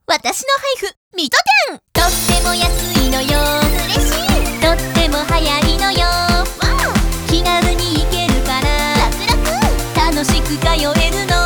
私の配布水戸店、とっても安いのよ。嬉しい。とっても早いのよ。気軽に行けるから楽々楽しく通えるの。